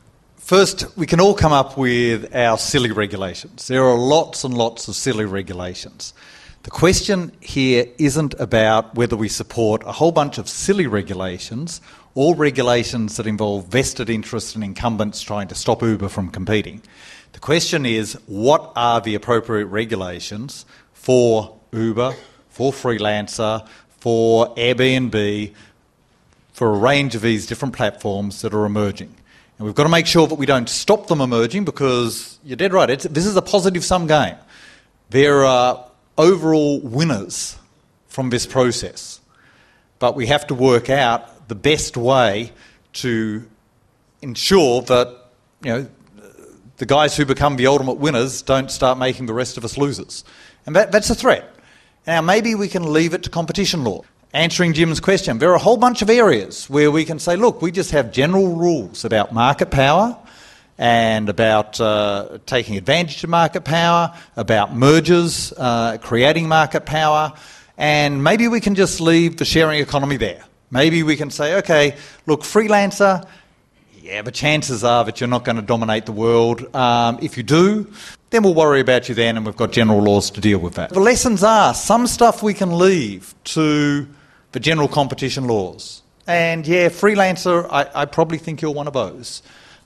First, we can all come up with our silly regulations. There are lots and lots of silly regulations. The question here isn't about whether we support a whole bunch of silly regulations or regulations that involve vested interests and incumbents trying to stop Uber from competing. The question is, what are the appropriate regulations for Uber, for Freelancer, for Airbnb, for a range of these different platforms that are emerging? And we've got to make sure that we don't stop them emerging, because you're dead right, it's, this is a positive-sum game. There are overall winners from this process, but we have to work out the best way to ensure that, you know, the guys who become the ultimate winners don't start making the rest of us losers. And that, that's a threat. Now, maybe we can leave it to competition law. Answering Jim's question, there are a whole bunch of areas where we can say, look, we just have general rules about market power and about uh, taking advantage of market power, about mergers, uh, creating market power, and maybe we can just leave the sharing economy there. Maybe we can say, okay, look, Freelancer, yeah, the chances are that you're not going to dominate the world. Um, if you do, then we'll worry about you then, and we've got general laws to deal with that. The lessons are, some stuff we can leave to the general competition laws. And yeah, Freelancer, I, I probably think you're one of those.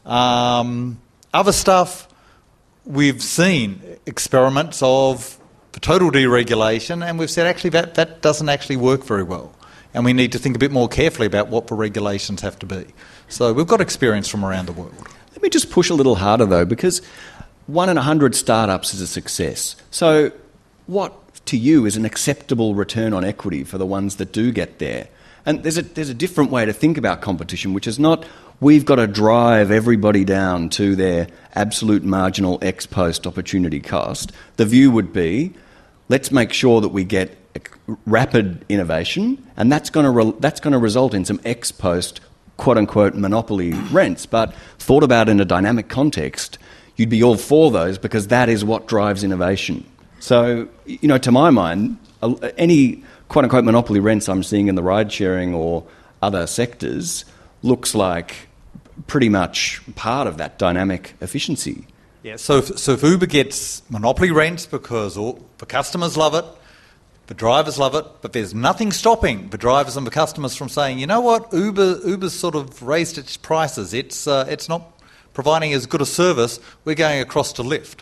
Um, other stuff, we've seen experiments of the total deregulation, and we've said actually that, that doesn't actually work very well. And we need to think a bit more carefully about what the regulations have to be. So we've got experience from around the world. Let me just push a little harder though, because one in a hundred startups is a success. So what to you is an acceptable return on equity for the ones that do get there? And there's a, there's a different way to think about competition, which is not we've got to drive everybody down to their absolute marginal ex post opportunity cost. The view would be, let's make sure that we get rapid innovation, and that's going to re- that's going to result in some ex post quote unquote monopoly rents. But thought about in a dynamic context, you'd be all for those because that is what drives innovation. So, you know, to my mind, any quote unquote monopoly rents I'm seeing in the ride sharing or other sectors looks like pretty much part of that dynamic efficiency. Yeah, so if, so if Uber gets monopoly rents because all, the customers love it, the drivers love it, but there's nothing stopping the drivers and the customers from saying, you know what, Uber Uber's sort of raised its prices. It's uh, it's not providing as good a service. We're going across to Lyft.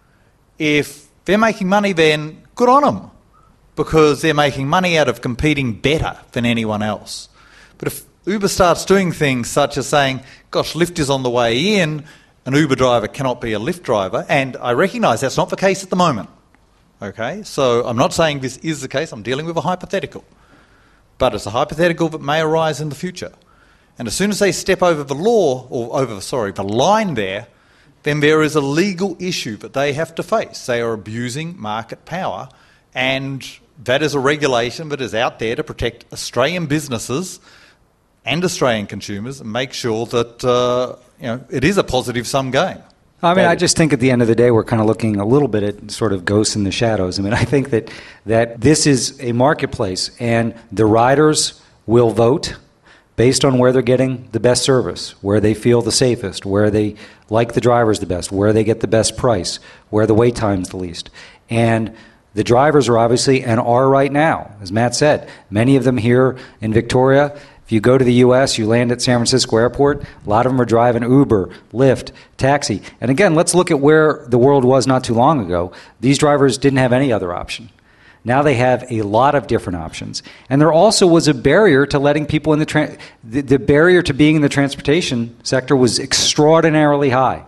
If they're making money, then good on them, because they're making money out of competing better than anyone else. But if Uber starts doing things such as saying, gosh, Lyft is on the way in, an Uber driver cannot be a Lyft driver, and I recognise that's not the case at the moment. Okay, so I'm not saying this is the case, I'm dealing with a hypothetical. But it's a hypothetical that may arise in the future. And as soon as they step over the law, or over, sorry, the line there, then there is a legal issue that they have to face. They are abusing market power, and that is a regulation that is out there to protect Australian businesses and Australian consumers and make sure that uh, you know it is a positive-sum game. I mean, I just think at the end of the day, we're kind of looking a little bit at sort of ghosts in the shadows. I mean, I think that, that this is a marketplace, and the riders will vote based on where they're getting the best service, where they feel the safest, where they like the drivers the best, where they get the best price, where the wait time's the least. And the drivers are obviously, and are right now, as Matt said, many of them here in Victoria. If you go to the U S, you land at San Francisco Airport, a lot of them are driving Uber, Lyft, taxi. And again, let's look at where the world was not too long ago. These drivers didn't have any other option. Now they have a lot of different options. And there also was a barrier to letting people in the, tra- the, the barrier to being in the transportation sector was extraordinarily high.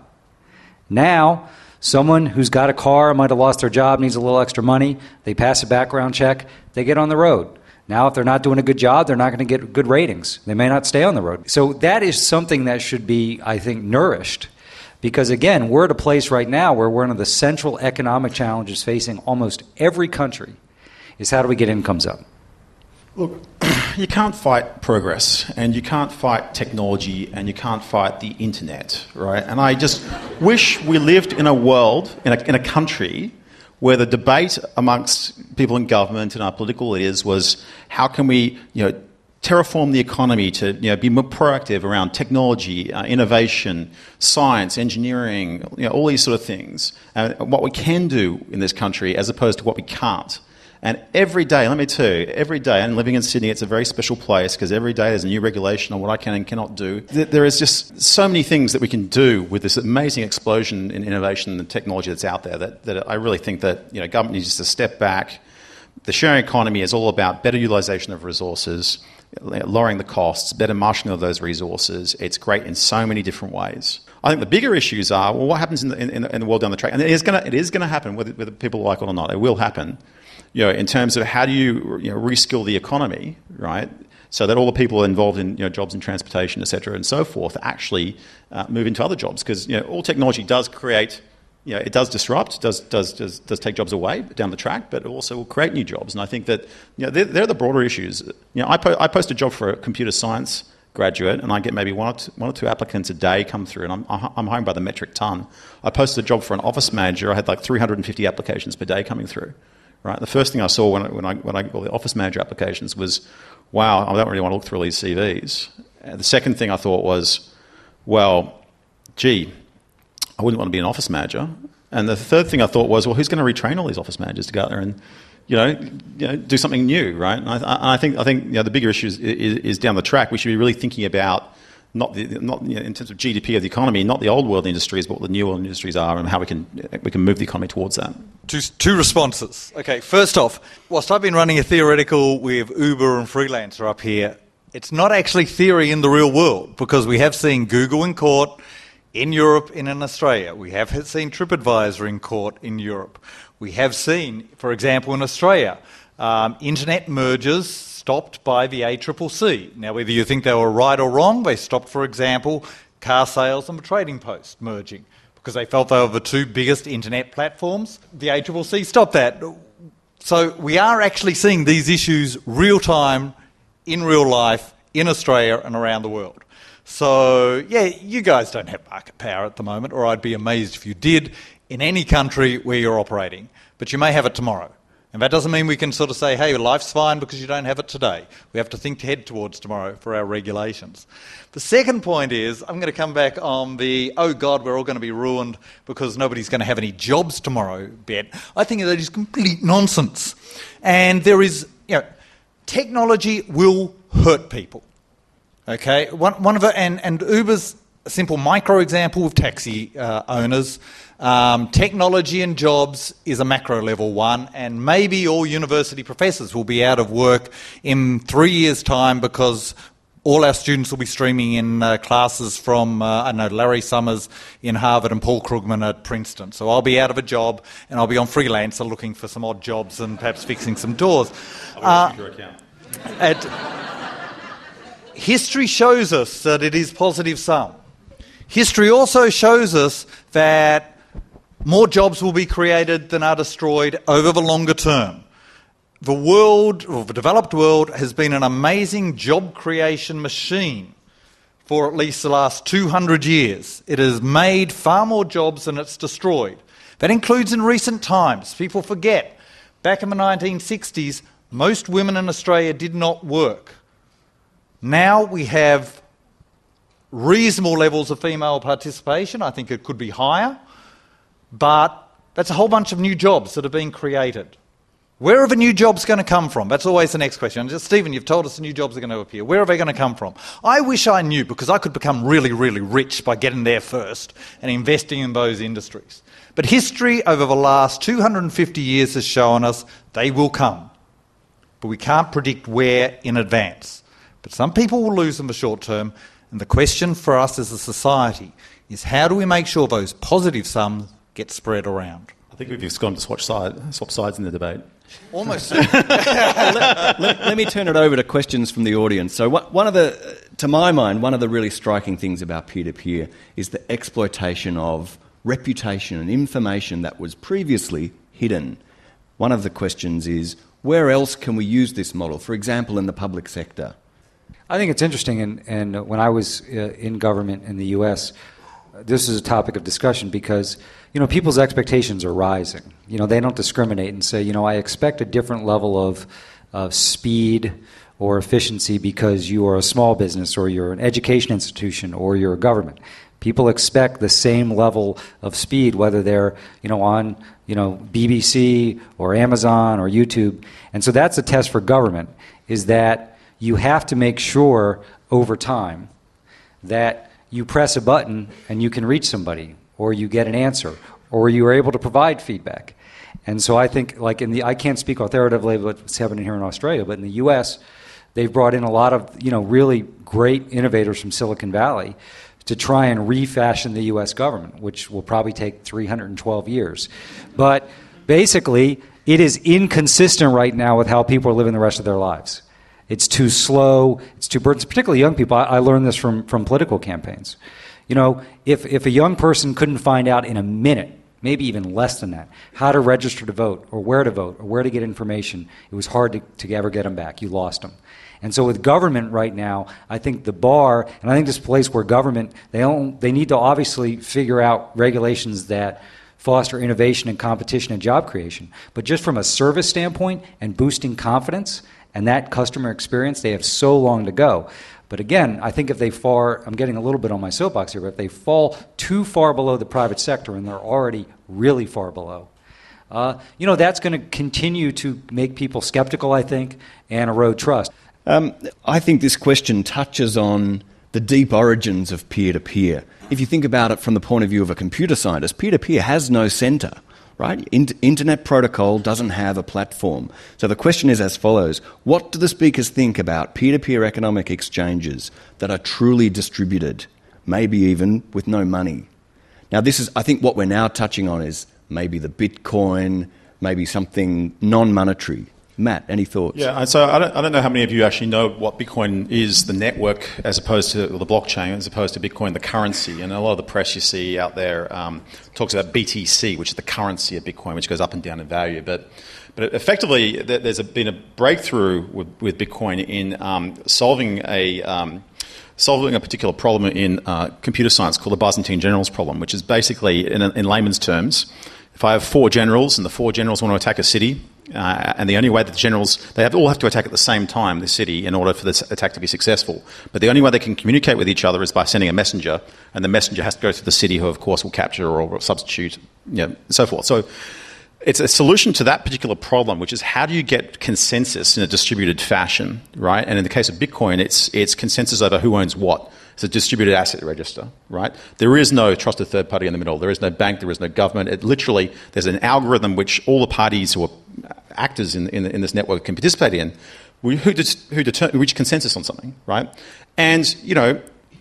Now, someone who's got a car, might have lost their job, needs a little extra money, they pass a background check, they get on the road. Now, if they're not doing a good job, they're not going to get good ratings. They may not stay on the road. So that is something that should be, I think, nourished. Because, again, we're at a place right now where one of the central economic challenges facing almost every country is how do we get incomes up? Look, you can't fight progress, and you can't fight technology, and you can't fight the internet, right? And I just wish we lived in a world, in a, in a country, where the debate amongst people in government and our political leaders was how can we, you know, terraform the economy to you know, be more proactive around technology, uh, innovation, science, engineering, you know, all these sort of things. Uh, what we can do in this country as opposed to what we can't. And every day, let me tell you, every day, and living in Sydney, it's a very special place because every day there's a new regulation on what I can and cannot do. There is just so many things that we can do with this amazing explosion in innovation and technology that's out there that, that I really think that you know, government needs to step back. The sharing economy is all about better utilisation of resources, lowering the costs, better marshalling of those resources. It's great in so many different ways. I think the bigger issues are, well, what happens in the, in, in the world down the track? And it is going to it is going to happen, whether, whether people like it or not. It will happen. You know, in terms of how do you, you know, reskill the economy, right? So that all the people involved in you know, jobs in transportation, et cetera, and so forth, actually uh, move into other jobs. Because you know, all technology does create, you know, it does disrupt, does does does does take jobs away down the track, but it also will create new jobs. And I think that you know, they're, they're the broader issues. You know, I, po- I post a job for a computer science graduate, and I get maybe one or two, one or two applicants a day come through, and I'm I'm home by the metric ton. I posted a job for an office manager. I had like three hundred fifty applications per day coming through. Right. The first thing I saw when I, when I when I got the office manager applications was, wow, I don't really want to look through all these C Vs. And the second thing I thought was, well, gee, I wouldn't want to be an office manager. And the third thing I thought was, well, who's going to retrain all these office managers to go out there and, you know, you know do something new, right? And I, I think I think you know, the bigger issue is, is, is down the track. We should be really thinking about not the not you know, in terms of G D P of the economy, not the old world industries, but what the new world industries are, and how we can we can move the economy towards that. Two, two responses. Okay, first off, whilst I've been running a theoretical with Uber and Freelancer up here, it's not actually theory in the real world, because we have seen Google in court in Europe and in Australia. We have seen TripAdvisor in court in Europe. We have seen, for example, in Australia, um, internet mergers stopped by the A C C C. Now, whether you think they were right or wrong, they stopped, for example, car sales and the Trading Post merging because they felt they were the two biggest internet platforms. The A C C C stopped that. So we are actually seeing these issues real time, in real life, in Australia and around the world. So, yeah, you guys don't have market power at the moment, or I'd be amazed if you did in any country where you're operating. But you may have it tomorrow. And that doesn't mean we can sort of say, hey, life's fine because you don't have it today. We have to think ahead towards tomorrow for our regulations. The second point is, I'm going to come back on the, oh God, we're all going to be ruined because nobody's going to have any jobs tomorrow bet. I think that is complete nonsense. And there is, you know, technology will hurt people. Okay? One, one of it, and, and Uber's a simple micro example with taxi uh, owners. Um, technology and jobs is a macro level one, and maybe all university professors will be out of work in three years' time because all our students will be streaming in uh, classes from, uh, I don't know, Larry Summers in Harvard and Paul Krugman at Princeton. So I'll be out of a job and I'll be on Freelancer looking for some odd jobs and perhaps fixing some doors. Uh, at, history shows us that it is positive sum. History also shows us that more jobs will be created than are destroyed over the longer term. The world, or the developed world, has been an amazing job creation machine for at least the last two hundred years. It has made far more jobs than it's destroyed. That includes in recent times. People forget, back in the nineteen sixties, most women in Australia did not work. Now we have reasonable levels of female participation. I think it could be higher. But that's a whole bunch of new jobs that are being created. Where are the new jobs going to come from? That's always the next question. Just, Stephen, you've told us the new jobs are going to appear. Where are they going to come from? I wish I knew, because I could become really, really rich by getting there first and investing in those industries. But history over the last two hundred fifty years has shown us they will come. But we can't predict where in advance. But some people will lose in the short term, and the question for us as a society is how do we make sure those positive sums get spread around? I think we've just gone to swap, side, swap sides in the debate. Almost. let, let, let me turn it over to questions from the audience. So what, one of the, to my mind, one of the really striking things about peer-to-peer is the exploitation of reputation and information that was previously hidden. One of the questions is, where else can we use this model? For example, in the public sector. I think it's interesting, and, and when I was uh, in government in the U S, this is a topic of discussion because, you know, people's expectations are rising. You know, they don't discriminate and say, you know, I expect a different level of of speed or efficiency because you are a small business or you're an education institution or you're a government. People expect the same level of speed, whether they're, you know, on, you know, B B C or Amazon or YouTube. And so that's a test for government, is that you have to make sure over time that you press a button and you can reach somebody, or you get an answer, or you are able to provide feedback. And so I think, like in the, I can't speak authoritatively about what's happening here in Australia, but in the U S, they've brought in a lot of, you know, really great innovators from Silicon Valley to try and refashion the U S government, which will probably take three hundred twelve years. But basically, it is inconsistent right now with how people are living the rest of their lives. It's too slow, it's too burdensome, particularly young people. I, I learned this from, from political campaigns. You know, if, if a young person couldn't find out in a minute, maybe even less than that, how to register to vote, or where to vote, or where to get information, it was hard to, to ever get them back. You lost them. And so with government right now, I think the bar, and I think this place where government, they don't, they need to obviously figure out regulations that foster innovation and competition and job creation. But just from a service standpoint and boosting confidence and that customer experience, they have so long to go. But again, I think if they fall, I'm getting a little bit on my soapbox here, but if they fall too far below the private sector, and they're already really far below, uh, you know, that's going to continue to make people skeptical, I think, and erode trust. Um, I think this question touches on the deep origins of peer-to-peer. If you think about it from the point of view of a computer scientist, peer-to-peer has no centre, right? In- Internet protocol doesn't have a platform. So the question is as follows: what do the speakers think about peer-to-peer economic exchanges that are truly distributed, maybe even with no money? Now, this is, I think what we're now touching on is maybe the Bitcoin, maybe something non-monetary. Matt, any thoughts? Yeah, so I don't, I don't know how many of you actually know what Bitcoin is, the network, as opposed to or the blockchain, as opposed to Bitcoin, the currency. And a lot of the press you see out there um, talks about B T C, which is the currency of Bitcoin, which goes up and down in value. But but effectively, there's a, been a breakthrough with, with Bitcoin in um, solving a um, solving a particular problem in uh, computer science called the Byzantine generals problem, which is basically, in, in layman's terms, if I have four generals and the four generals want to attack a city, Uh, and the only way that the generals, they have, all have to attack at the same time, the city, in order for this attack to be successful. But the only way they can communicate with each other is by sending a messenger, and the messenger has to go through the city, who of course will capture or substitute, you know, and so forth. So it's a solution to that particular problem, which is how do you get consensus in a distributed fashion, right? And in the case of Bitcoin, it's it's consensus over who owns what. It's a distributed asset register, right? There is no trusted third party in the middle. There is no bank. There is no government. It literally, there's an algorithm which all the parties who are actors in in, in this network can participate in, who det- who deter- reach consensus on something, right? And you know,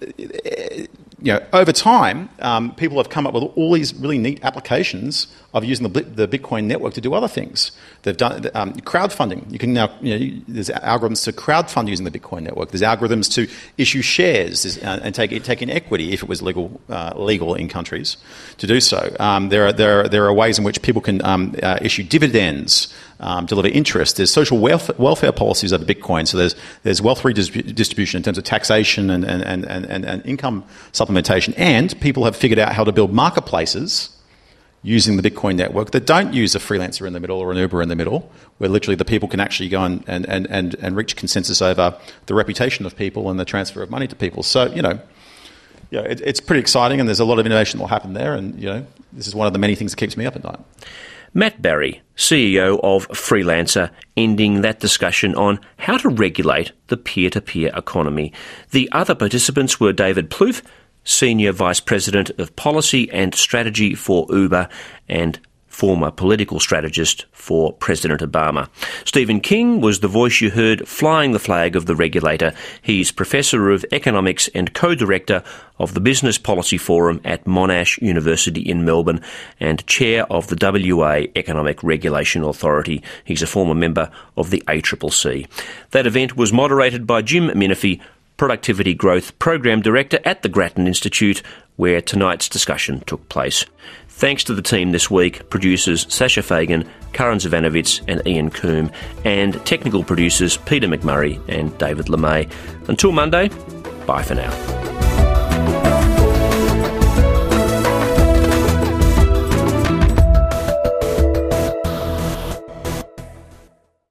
you know, over time, um, people have come up with all these really neat applications of using the, the Bitcoin network to do other things. They've done um, crowdfunding. You can now, you know, there's algorithms to crowdfund using the Bitcoin network. There's algorithms to issue shares uh, and take take in equity if it was legal uh, legal in countries to do so. Um, there are there are, there are ways in which people can um, uh, issue dividends, um, deliver interest. There's social welfare, welfare policies over Bitcoin. So there's there's wealth redistribution in terms of taxation and and, and, and, and income supplementation. And people have figured out how to build marketplaces using the Bitcoin network that don't use a freelancer in the middle or an Uber in the middle, where literally the people can actually go and, and, and, and, and reach consensus over the reputation of people and the transfer of money to people. So, you know, yeah, it, it's pretty exciting, and there's a lot of innovation that will happen there, and, you know, this is one of the many things that keeps me up at night. Matt Barry, C E O of Freelancer, ending that discussion on how to regulate the peer-to-peer economy. The other participants were David Plouffe, Senior Vice President of Policy and Strategy for Uber and former political strategist for President Obama. Stephen King was the voice you heard flying the flag of the regulator. He's Professor of Economics and Co-Director of the Business Policy Forum at Monash University in Melbourne and Chair of the W A Economic Regulation Authority. He's a former member of the A C C C. That event was moderated by Jim Menifee, Productivity Growth Program Director at the Grattan Institute, where tonight's discussion took place. Thanks to the team this week, producers Sasha Fagan, Karan Zavanovitz and Ian Coombe, and technical producers Peter McMurray and David LeMay. Until Monday, bye for now.